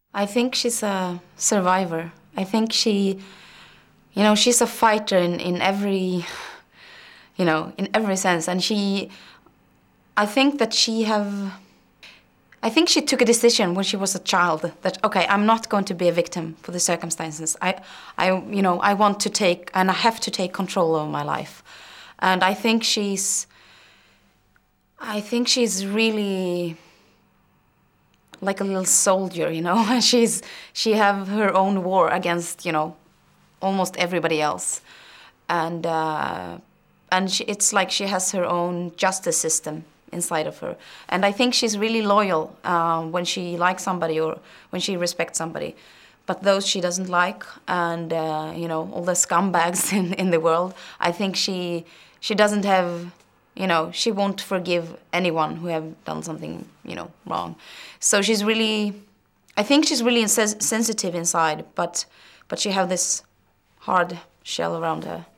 I think she's a survivor. I think she's a fighter in every, in every sense. And I think that I think she took a decision when she was a child that, okay, I'm not going to be a victim for the circumstances. I want to take, and I have to take control of my life. And I think she's really like a little soldier, she have her own war against, almost everybody else. And it's like she has her own justice system inside of her. And I think she's really loyal when she likes somebody or when she respects somebody. But those she doesn't like, and all the scumbags in the world, I think she doesn't have, she won't forgive anyone who have done something, wrong. So I think she's really sensitive inside, but she have this hard shell around her.